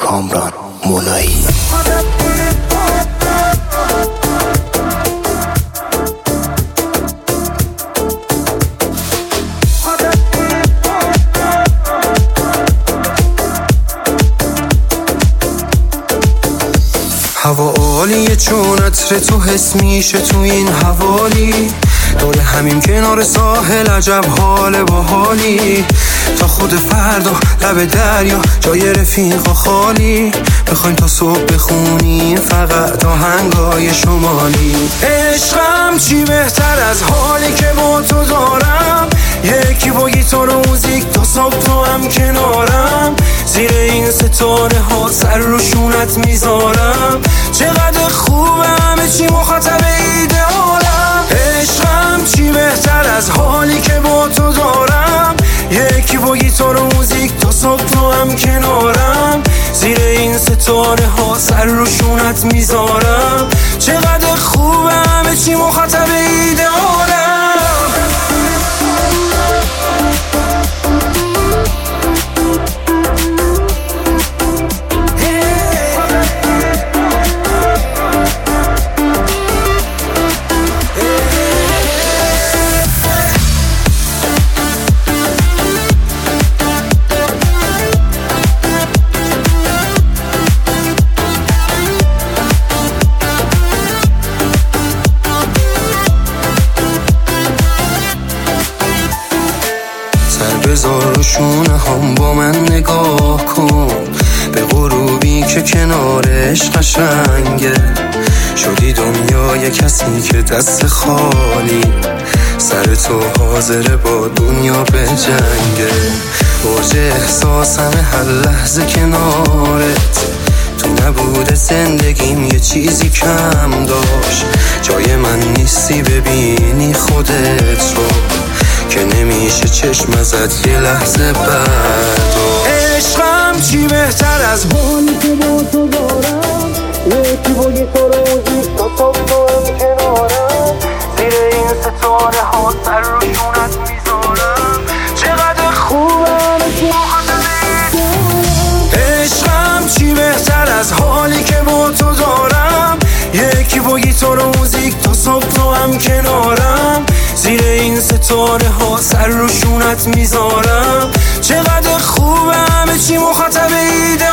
کامران مولایی. هوا عالیه چون عطر تو حس میشه تو این حوالی، دور همین کنار ساحل عجب حال باحالی، تا خود فردا لب دریا جای رفیقا خالی، بخوایم تا صبح بخونیم فقط آهنگای شمالی. عشقم چی بهتر از حالی که با تو دارم، یکی با گیتار و موزیک تا صبح تو هم کنارم، زیر این ستاره ها سر رو شونت میذارم، چقدر خوبه همه چی مخاطب ایدئالم. عشقم چی بهتر از حالی که با تو دارم، یکی با گیتار و موزیک تا صبح تو هم کنارم، زیر این ستاره ها سر رو شونت میذارم، چقدر خوبه همه چی مخاطب ایدئالم. بذار شونه هم با من نگاه کن، به غروبی که کنارش قشنگه، شدی دنیای کسی که دست خالی، سر تو حاضره با دنیا به جنگه، اوج احساسم هر لحظه کنارت، تو نبوده زندگیم یه چیزی کم داشت، جای من نیستی ببینی خودت رو، که نمیشه چشم ازت یه لحظه برداشت. عشقم چی بهتر از حالی که با تو دارم، یکی با گیتار و موزیک تا صبح تو هم کنارم، زیر این ستاره ها سر رو شونت میذارم، چقدر خوبم عشقم چی بهتر از حالی که با تو دارم، یکی با گیتار و موزیک تا صبح تو هم کنارم، زیر این ستاره ها سر رو شونت میذارم، چقدر خوبه همه چی مخاطب ایده